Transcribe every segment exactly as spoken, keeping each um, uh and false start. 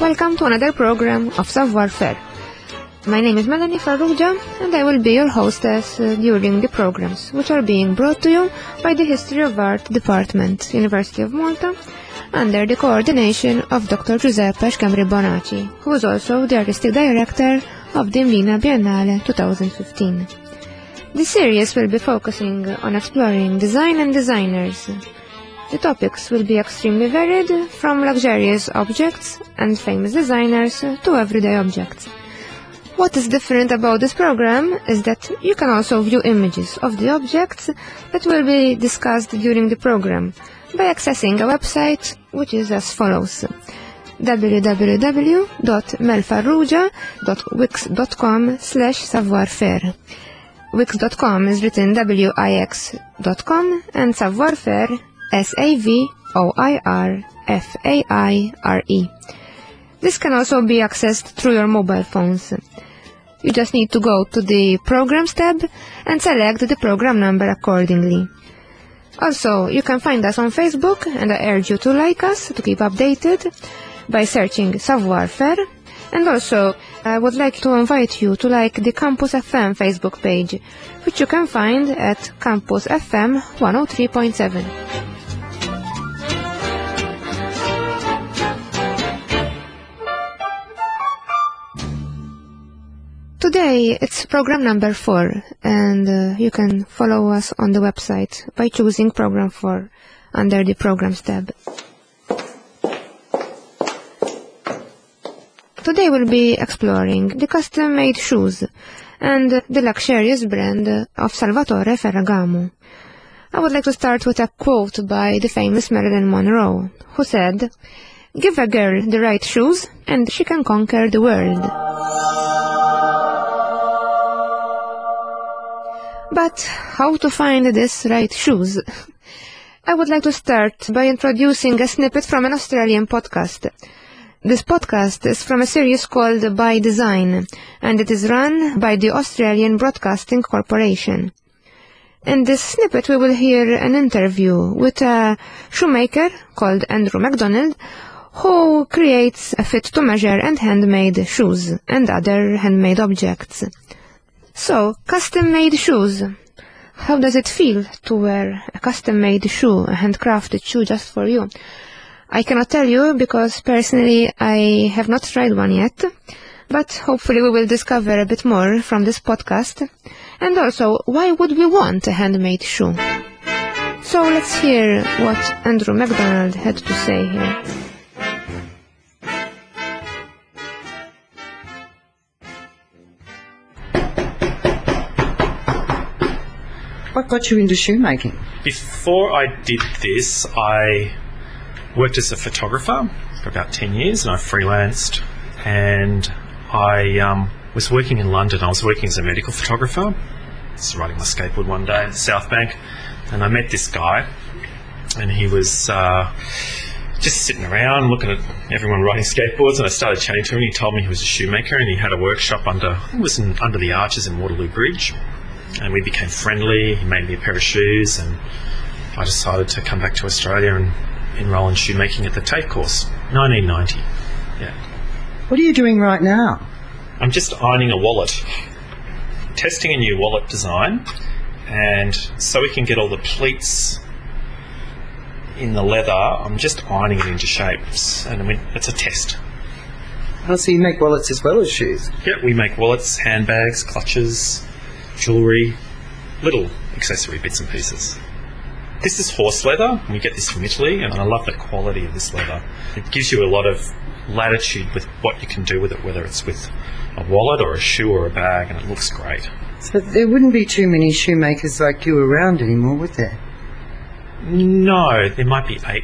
Welcome to another program of Savoir Faire. My name is Melanie Farrugia and I will be your hostess uh, during the programs, which are being brought to you by the History of Art Department, University of Malta, under the coordination of Doctor Giuseppe Scambri Bonacci, who is also the Artistic Director of the Mlina Biennale twenty fifteen. The series will be focusing on exploring design and designers. The topics will be extremely varied, from luxurious objects and famous designers to everyday objects. What is different about this program is that you can also view images of the objects that will be discussed during the program by accessing a website which is as follows: w w w dot melfarrugia dot wix dot com slash savoir faire. Wix dot com is written W I X dot com and Savoir Faire S A V O I R F A I R E. This can also be accessed through your mobile phones. You just need to go to the Programs tab and select the program number accordingly. Also, you can find us on Facebook, and I urge you to like us to keep updated by searching Savoir Faire. And also, I would like to invite you to like the Campus F M Facebook page, which you can find at Campus F M one oh three point seven. Today it's program number four, and uh, you can follow us on the website by choosing program four under the Programs tab. Today we'll be exploring the custom-made shoes and the luxurious brand of Salvatore Ferragamo. I would like to start with a quote by the famous Marilyn Monroe, who said, "Give a girl the right shoes and she can conquer the world." But how to find these right shoes? I would like to start by introducing a snippet from an Australian podcast. This podcast is from a series called By Design, and it is run by the Australian Broadcasting Corporation. In this snippet we will hear an interview with a shoemaker called Andrew McDonald, who creates fit-to-measure and handmade shoes and other handmade objects. So, custom-made shoes. How does it feel to wear a custom-made shoe, a handcrafted shoe just for you? I cannot tell you because personally I have not tried one yet, but hopefully we will discover a bit more from this podcast. And also, why would we want a handmade shoe? So let's hear what Andrew McDonald had to say here. What got you into shoemaking? Before I did this, I worked as a photographer for about ten years, and I freelanced, and I um, was working in London. I was working as a medical photographer. I was riding my skateboard one day in the South Bank, and I met this guy, and he was uh, just sitting around looking at everyone riding skateboards, and I started chatting to him. He told me he was a shoemaker, and he had a workshop under, it was in, under the arches in Waterloo Bridge. And we became friendly. He made me a pair of shoes, and I decided to come back to Australia and enrol in shoemaking at the TAFE course, nineteen ninety. Yeah. What are you doing right now? I'm just ironing a wallet, testing a new wallet design, and so we can get all the pleats in the leather, I'm just ironing it into shapes, and I mean, it's a test. Oh, so you make wallets as well as shoes? Yeah, we make wallets, handbags, clutches, jewellery, little accessory bits and pieces. This is horse leather. We get this from Italy, and I love the quality of this leather. It gives you a lot of latitude with what you can do with it, whether it's with a wallet or a shoe or a bag, and it looks great. So there wouldn't be too many shoemakers like you around anymore, would there? No, there might be eight,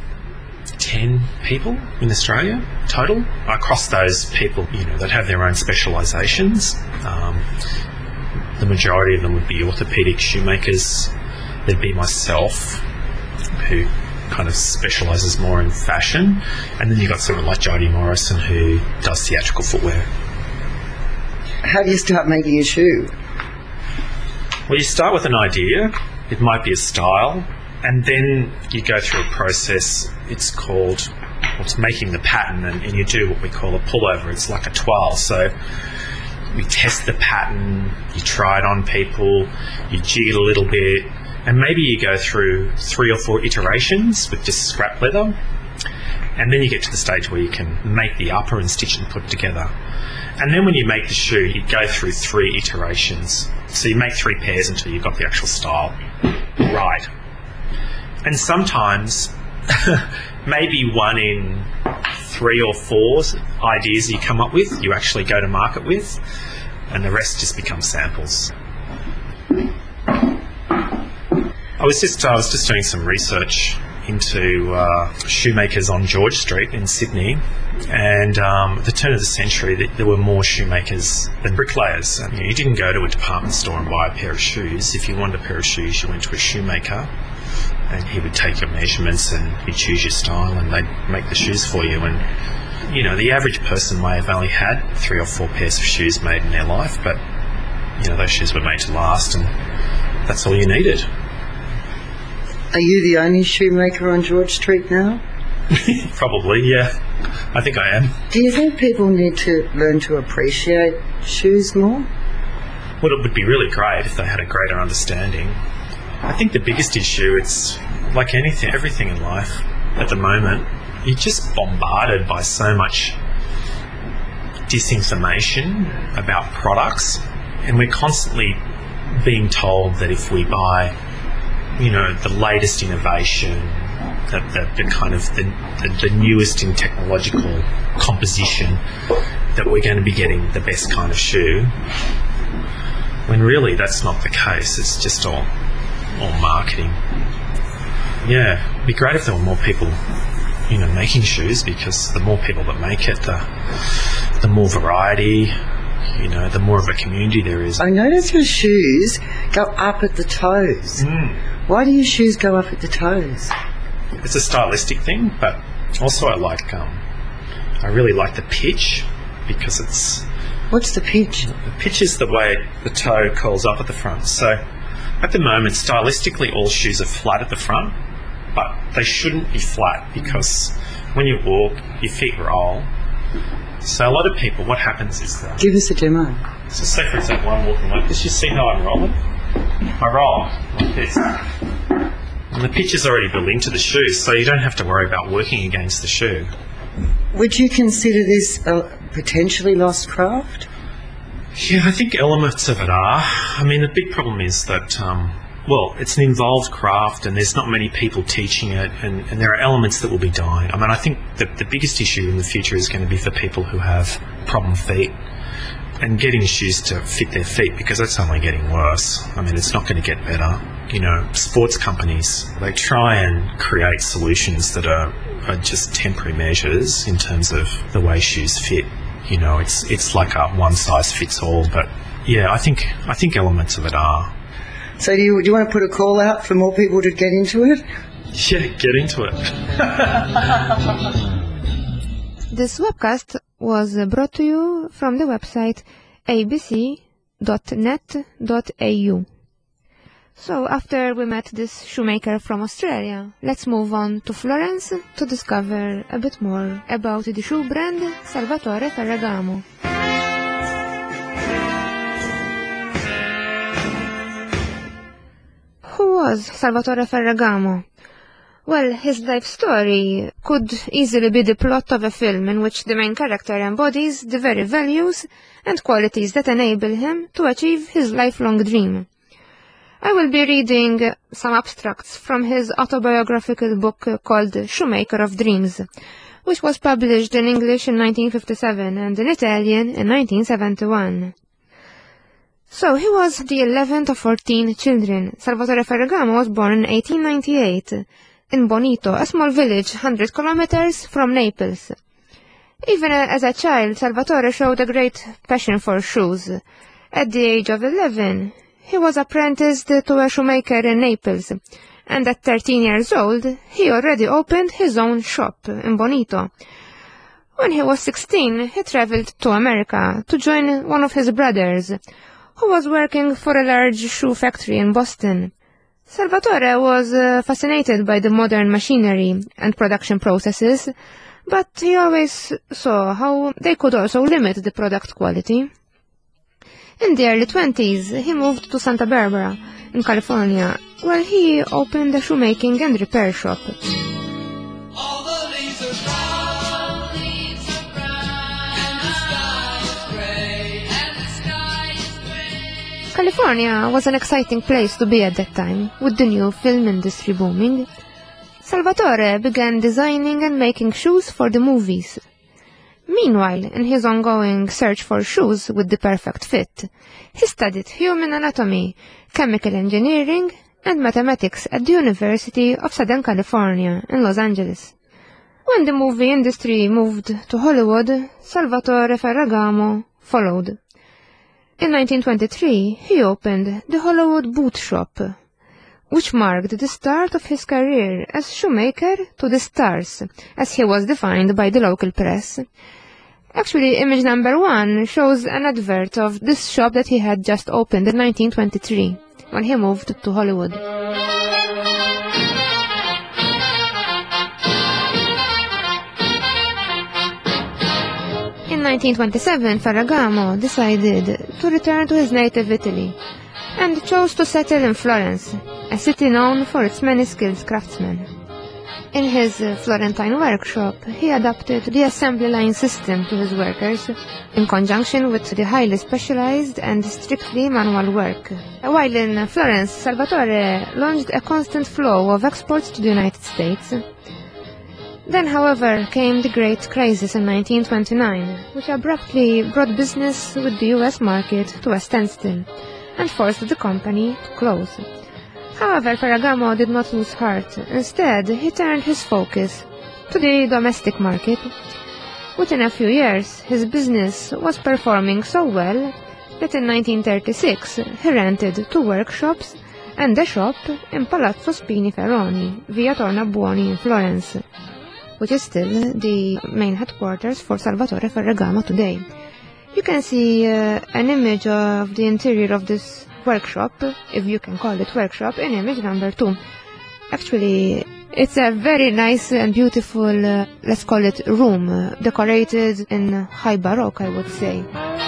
ten people in Australia total. Across those people, you know, that have their own specialisations. Um, The majority of them would be orthopaedic shoemakers. There'd be myself, who kind of specialises more in fashion. And then you've got someone like Jodie Morrison, who does theatrical footwear. How do you start making a shoe? Well, you start with an idea. It might be a style. And then you go through a process. It's called, or it's making the pattern, and, and you do what we call a pullover. It's like a twirl. So we test the pattern, you try it on people, you jig it a little bit, and maybe you go through three or four iterations with just scrap leather, and then you get to the stage where you can make the upper and stitch and put it together. And then when you make the shoe, you go through three iterations. So you make three pairs until you've got the actual style right. And sometimes, maybe one in three or four ideas you come up with, you actually go to market with, and the rest just become samples. I was just I was just doing some research into uh, shoemakers on George Street in Sydney, and um, at the turn of the century th- there were more shoemakers than bricklayers. And, you know, you didn't go to a department store and buy a pair of shoes. If you wanted a pair of shoes, you went to a shoemaker, and he would take your measurements and he'd choose your style, and they'd make the shoes for you. And you know, the average person may have only had three or four pairs of shoes made in their life, but you know, those shoes were made to last, and that's all you needed. Are you the only shoemaker on George Street now? Probably, yeah. I think I am. Do you think people need to learn to appreciate shoes more? Well, it would be really great if they had a greater understanding. I think the biggest issue, it's like anything, everything in life at the moment, you're just bombarded by so much disinformation about products, and we're constantly being told that if we buy, you know, the latest innovation, the, the, the kind of the, the, the newest in technological composition, that we're going to be getting the best kind of shoe, when really that's not the case. It's just all, all marketing. Yeah, it'd be great if there were more people, you know, making shoes, because the more people that make it, the the more variety, you know, the more of a community there is. I notice your shoes go up at the toes. Mm. Why do your shoes go up at the toes? It's a stylistic thing, but also I like, um, I really like the pitch, because it's... What's the pitch? The pitch is the way the toe curls up at the front. So at the moment, stylistically, all shoes are flat at the front, but they shouldn't be flat, because when you walk, your feet roll. So a lot of people, what happens is that... Give us a demo. So say, for example, I'm walking like this. You see how I'm rolling? I roll like this. And the pitch is already built into the shoe, so you don't have to worry about working against the shoe. Would you consider this a potentially lost craft? Yeah, I think elements of it are. I mean, the big problem is that, um, well, it's an involved craft, and there's not many people teaching it, and, and there are elements that will be dying. I mean, I think that the biggest issue in the future is going to be for people who have problem feet, and getting shoes to fit their feet, because that's only getting worse. I mean, it's not going to get better. You know, sports companies, they try and create solutions that are, are just temporary measures in terms of the way shoes fit. You know, it's it's like a one size fits all. But yeah, I think I think elements of it are. So do you do you want to put a call out for more people to get into it? Yeah, get into it. This webcast was brought to you from the website a b c dot net dot a u. So after we met this shoemaker from Australia, let's move on to Florence to discover a bit more about the shoe brand Salvatore Ferragamo. Who was Salvatore Ferragamo? Well, his life story could easily be the plot of a film in which the main character embodies the very values and qualities that enable him to achieve his lifelong dream. I will be reading some abstracts from his autobiographical book called Shoemaker of Dreams, which was published in English in nineteen fifty-seven and in Italian in nineteen seventy-one. So he was the eleventh of fourteen children. Salvatore Ferragamo was born in eighteen ninety-eight in Bonito, a small village one hundred kilometers from Naples. Even as a child, Salvatore showed a great passion for shoes. At the age of eleven, he was apprenticed to a shoemaker in Naples, and at thirteen years old, he already opened his own shop in Bonito. When he was sixteen, he traveled to America to join one of his brothers, who was working for a large shoe factory in Boston. Salvatore was uh, fascinated by the modern machinery and production processes, but he always saw how they could also limit the product quality. In the early twenties, he moved to Santa Barbara, in California, where he opened a shoemaking and repair shop. All the leaves are brown, leaves are brown, and the sky is gray, and the sky is gray. California was an exciting place to be at that time, with the new film industry booming. Salvatore began designing and making shoes for the movies. Meanwhile, in his ongoing search for shoes with the perfect fit, he studied human anatomy, chemical engineering, and mathematics at the University of Southern California in Los Angeles. When the movie industry moved to Hollywood, Salvatore Ferragamo followed. In nineteen twenty-three, he opened the Hollywood Boot Shop, which marked the start of his career as shoemaker to the stars, as he was defined by the local press. Actually, image number one shows an advert of this shop that he had just opened in nineteen twenty-three, when he moved to Hollywood. In nineteen twenty-seven, Ferragamo decided to return to his native Italy, and chose to settle in Florence, a city known for its many skilled craftsmen. In his uh, Florentine workshop, he adapted the assembly line system to his workers, in conjunction with the highly specialized and strictly manual work. While in Florence, Salvatore launched a constant flow of exports to the United States. Then, however, came the Great Crisis in nineteen twenty-nine, which abruptly brought business with the U S market to a standstill, and forced the company to close. However, Ferragamo did not lose heart. Instead, he turned his focus to the domestic market. Within a few years, his business was performing so well that in nineteen thirty-six he rented two workshops and a shop in Palazzo Spini-Ferroni, Via Tornabuoni in Florence, which is still the main headquarters for Salvatore Ferragamo today. You can see uh, an image of the interior of this workshop, if you can call it workshop, in image number two. Actually, it's a very nice and beautiful, uh, let's call it room, uh, decorated in high Baroque, I would say.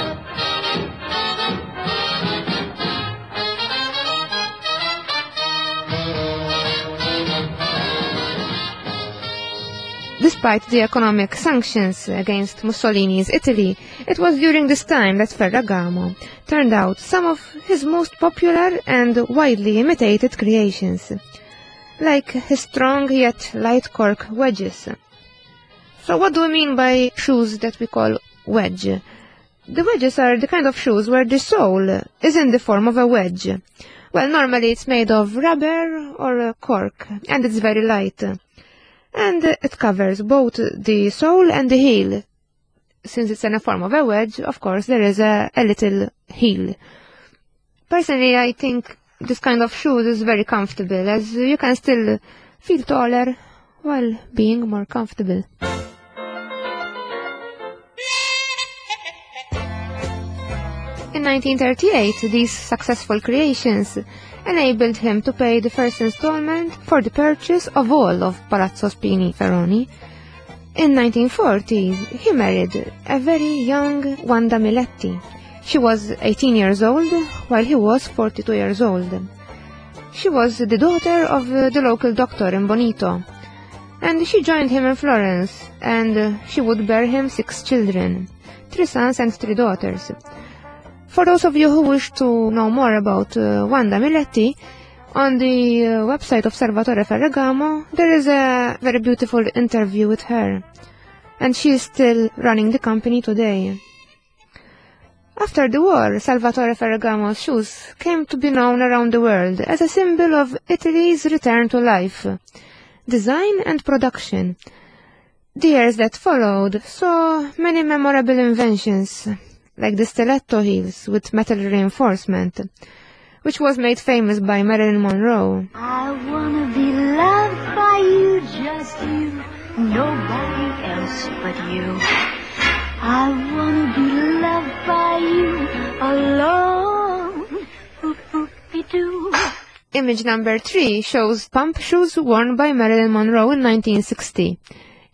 Despite the economic sanctions against Mussolini's Italy, it was during this time that Ferragamo turned out some of his most popular and widely imitated creations, like his strong yet light cork wedges. So what do we mean by shoes that we call wedge? The wedges are the kind of shoes where the sole is in the form of a wedge. Well, normally it's made of rubber or cork, and it's very light. And it covers both the sole and the heel. Since it's in the form of a wedge, of course, there is a, a little heel. Personally, I think this kind of shoes is very comfortable, as you can still feel taller while being more comfortable. In nineteen thirty-eight, these successful creations enabled him to pay the first installment for the purchase of all of Palazzo Spini-Ferroni. In nineteen forty, he married a very young Wanda Miletti. She was eighteen years old, while he was forty-two years old. She was the daughter of the local doctor in Bonito, and she joined him in Florence, and she would bear him six children, three sons and three daughters. For those of you who wish to know more about uh, Wanda Miletti, on the uh, website of Salvatore Ferragamo, there is a very beautiful interview with her, and she is still running the company today. After the war, Salvatore Ferragamo's shoes came to be known around the world as a symbol of Italy's return to life, design and production. The years that followed saw many memorable inventions, like the stiletto heels with metal reinforcement, which was made famous by Marilyn Monroe. I wanna be loved by you, just you, nobody else but you. I wanna be loved by you, alone. Oop-oop-de-doo. Image number three shows pump shoes worn by Marilyn Monroe in nineteen sixty.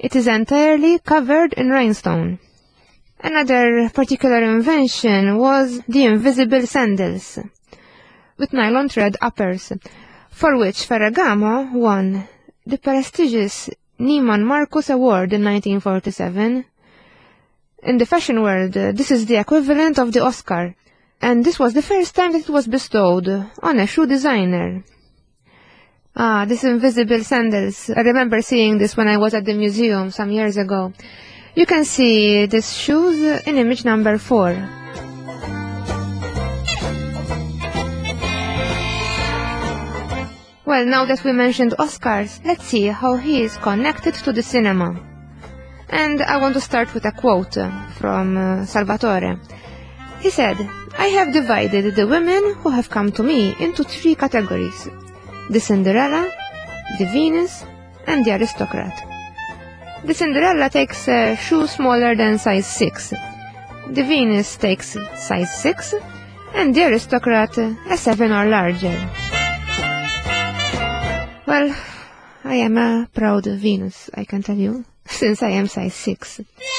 It is entirely covered in rhinestone. Another particular invention was the invisible sandals, with nylon thread uppers, for which Ferragamo won the prestigious Neiman Marcus Award in nineteen forty-seven. In the fashion world, uh, this is the equivalent of the Oscar, and this was the first time that it was bestowed on a shoe designer. Ah, these invisible sandals. I remember seeing this when I was at the museum some years ago. You can see these shoes in image number four. Well, now that we mentioned Oscars, let's see how he is connected to the cinema. And I want to start with a quote from uh, Salvatore. He said, "I have divided the women who have come to me into three categories: the Cinderella, the Venus, and the aristocrat. The Cinderella takes a shoe smaller than size six. The Venus takes size six, and the aristocrat a seven or larger." Well, I am a proud Venus, I can tell you, since I am size six.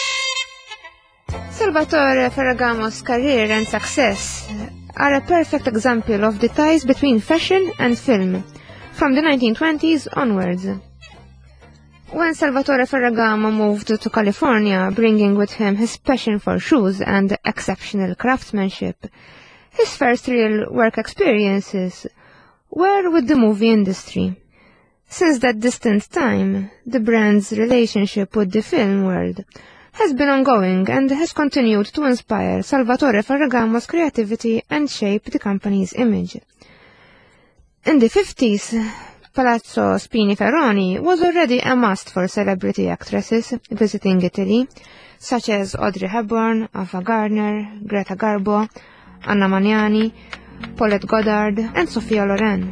Salvatore Ferragamo's career and success are a perfect example of the ties between fashion and film, from the nineteen twenties onwards. When Salvatore Ferragamo moved to California, bringing with him his passion for shoes and exceptional craftsmanship, his first real work experiences were with the movie industry. Since that distant time, the brand's relationship with the film world has been ongoing and has continued to inspire Salvatore Ferragamo's creativity and shape the company's image. In the fifties, Palazzo Spiniferroni was already a must for celebrity actresses visiting Italy, such as Audrey Hepburn, Ava Gardner, Greta Garbo, Anna Magnani, Paulette Goddard, and Sophia Loren.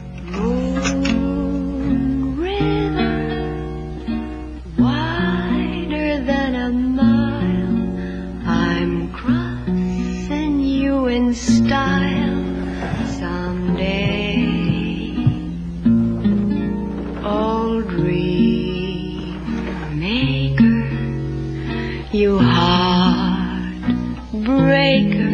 Moon River, wider than a mile, I'm crossing you in style someday. Oh, dream maker, you heartbreaker,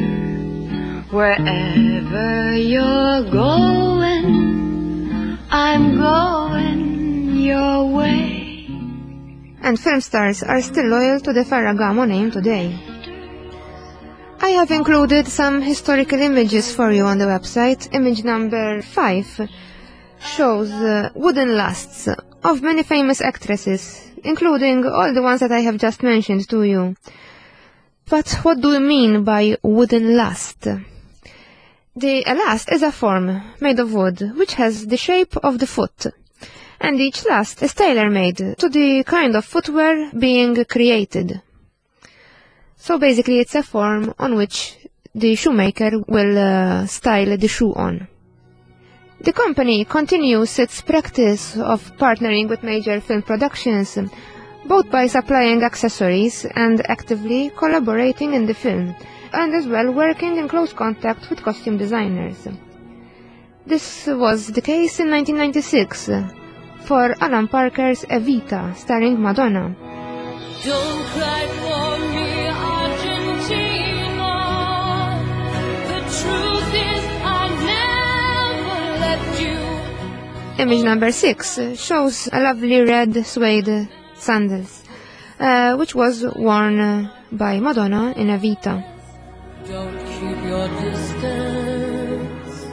wherever you're going, I'm going your way. And film stars are still loyal to the Ferragamo name today. I have included some historical images for you on the website. Image number five shows uh, wooden lasts of many famous actresses, including all the ones that I have just mentioned to you. But what do we mean by wooden last? The a last is a form made of wood which has the shape of the foot, and each last is tailor-made to the kind of footwear being created. So basically it's a form on which the shoemaker will uh, style the shoe on. The company continues its practice of partnering with major film productions, both by supplying accessories and actively collaborating in the film, and as well working in close contact with costume designers. This was the case in nineteen ninety-six for Alan Parker's Evita, starring Madonna. Don't cry for me, Argentina. The truth is I never left you. Image number six shows a lovely red suede sandals, uh, which was worn uh, by Madonna in Evita. Don't keep your distance.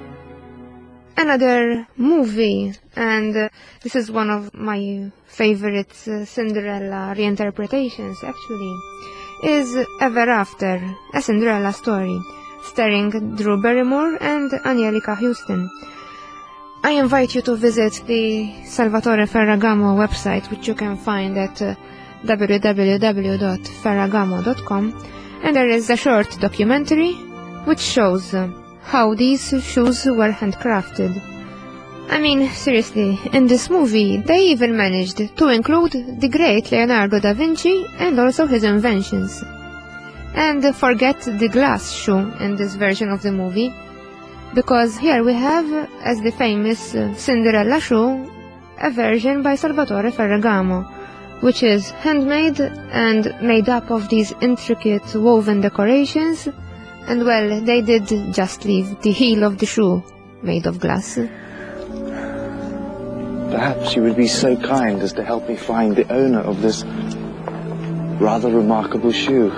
Another movie, and uh, this is one of my favorite uh, Cinderella reinterpretations actually, is Ever After, a Cinderella story, starring Drew Barrymore and Angelica Houston. I invite you to visit the Salvatore Ferragamo website, which you can find at uh, w w w dot ferragamo dot com, and there is a short documentary which shows uh, how these shoes were handcrafted. I mean, seriously, in this movie they even managed to include the great Leonardo da Vinci and also his inventions. And uh, forget the glass shoe in this version of the movie, because here we have, as the famous uh, Cinderella shoe, a version by Salvatore Ferragamo, which is handmade and made up of these intricate woven decorations, and well, they did just leave the heel of the shoe made of glass. Perhaps you would be so kind as to help me find the owner of this rather remarkable shoe.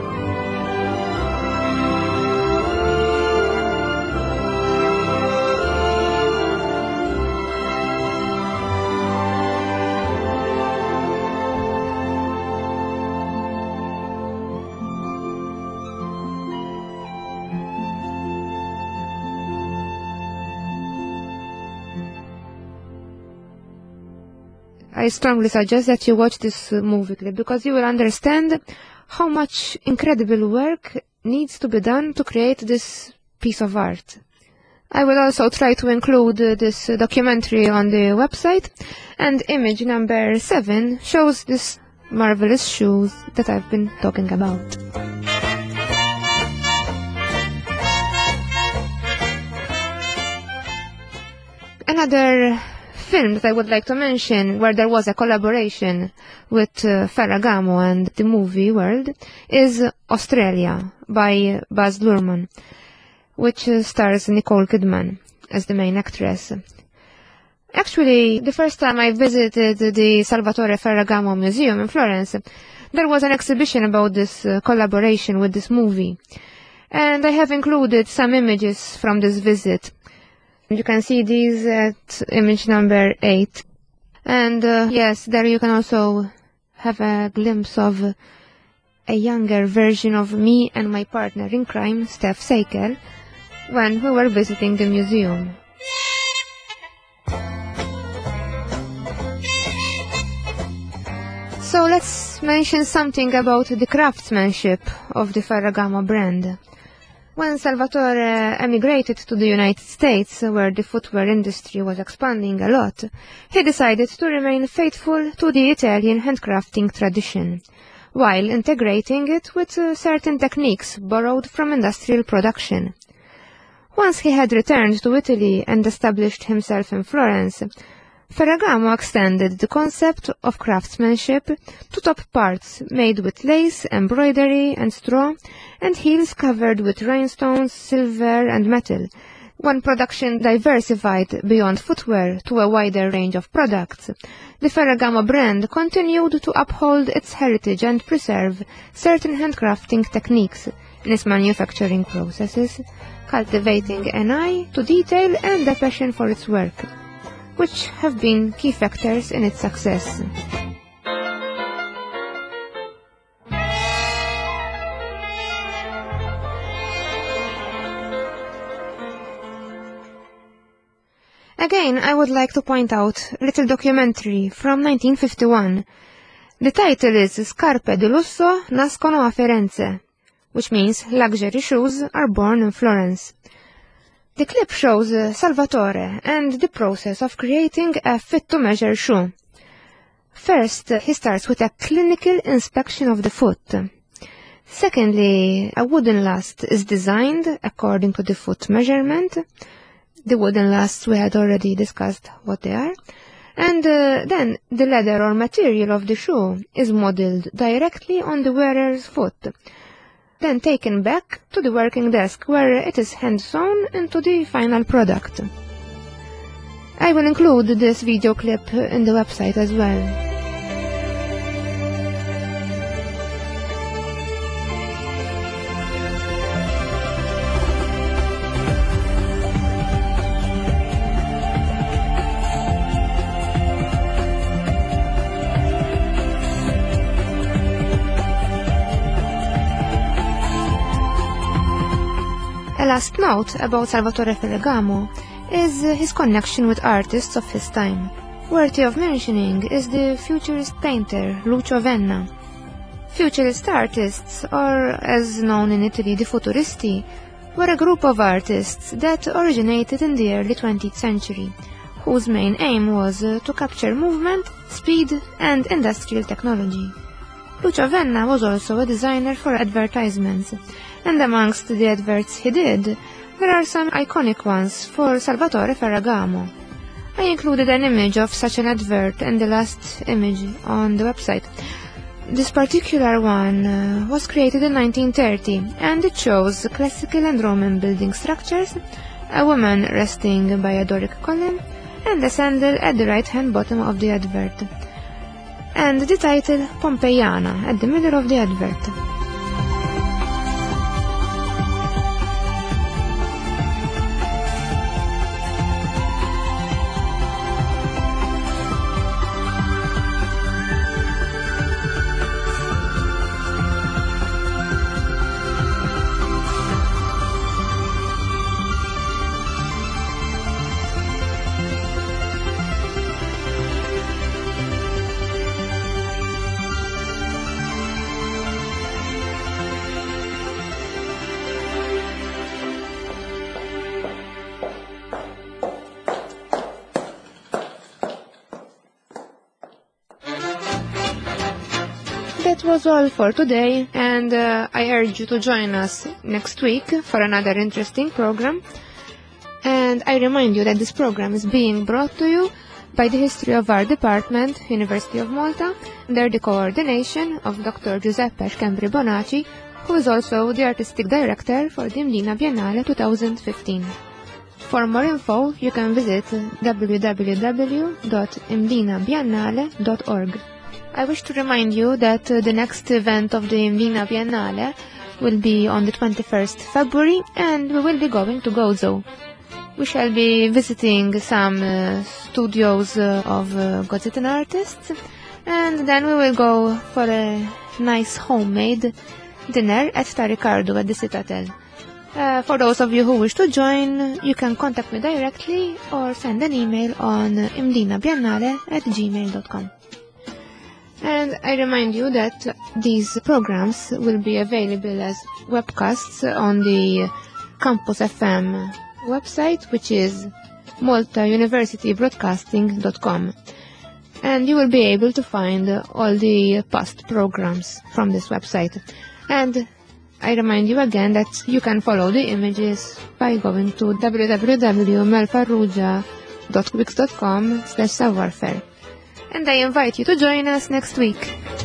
I strongly suggest that you watch this uh, movie clip because you will understand how much incredible work needs to be done to create this piece of art. I will also try to include uh, this uh, documentary on the website, and image number seven shows this marvelous shoes that I've been talking about. Another film that I would like to mention where there was a collaboration with uh, Ferragamo and the movie world is Australia by Baz Luhrmann, which uh, stars Nicole Kidman as the main actress. Actually, the first time I visited the Salvatore Ferragamo Museum in Florence, there was an exhibition about this uh, collaboration with this movie, and I have included some images from this visit. You can see these at image number eight. And uh, yes, there you can also have a glimpse of a younger version of me and my partner in crime, Steph Seikel, when we were visiting the museum. So let's mention something about the craftsmanship of the Ferragamo brand. When Salvatore emigrated to the United States, where the footwear industry was expanding a lot, he decided to remain faithful to the Italian handcrafting tradition, while integrating it with uh, certain techniques borrowed from industrial production. Once he had returned to Italy and established himself in Florence, Ferragamo extended the concept of craftsmanship to top parts made with lace, embroidery, and straw, and heels covered with rhinestones, silver, and metal. When production diversified beyond footwear to a wider range of products, the Ferragamo brand continued to uphold its heritage and preserve certain handcrafting techniques in its manufacturing processes, cultivating an eye to detail and a passion for its work, which have been key factors in its success. Again, I would like to point out a little documentary from nineteen fifty-one. The title is Scarpe di lusso nascono a Firenze, which means luxury shoes are born in Florence. The clip shows uh, Salvatore and the process of creating a fit-to-measure shoe. First, uh, he starts with a clinical inspection of the foot. Secondly, a wooden last is designed according to the foot measurement. The wooden lasts we had already discussed what they are. And uh, then the leather or material of the shoe is modeled directly on the wearer's foot, then taken back to the working desk where it is hand-sewn into the final product. I will include this video clip in the website as well. A last note about Salvatore Ferragamo is his connection with artists of his time. Worthy of mentioning is the futurist painter Lucio Venna. Futurist artists, or as known in Italy the Futuristi, were a group of artists that originated in the early twentieth century, whose main aim was uh, to capture movement, speed, and industrial technology. Lucio Venna was also a designer for advertisements, and amongst the adverts he did, there are some iconic ones for Salvatore Ferragamo. I included an image of such an advert in the last image on the website. This particular one uh, was created in nineteen thirty, and it shows classical and Roman building structures, a woman resting by a Doric column, and a sandal at the right-hand bottom of the advert, and the title Pompeiana at the middle of the advert. That was all for today, and uh, I urge you to join us next week for another interesting program. And I remind you that this program is being brought to you by the History of Art Department, University of Malta, under the coordination of Doctor Giuseppe Scambri Bonaci, who is also the Artistic Director for the Mdina Biennale twenty fifteen. For more info, you can visit w w w dot mdina biennale dot org. I wish to remind you that uh, the next event of the Mdina Biennale will be on the twenty-first of February, and we will be going to Gozo. We shall be visiting some uh, studios uh, of uh, Gozitan artists, and then we will go for a nice homemade dinner at Taricardo at the Citadel. Uh, for those of you who wish to join, you can contact me directly or send an email on mdinabiennale at gmail dot com. And I remind you that these programs will be available as webcasts on the Campus F M website, which is malta university broadcasting dot com. And you will be able to find all the past programs from this website. And I remind you again that you can follow the images by going to w w w dot melfarrugia dot wix dot com slash savoir faire. And I invite you to join us next week.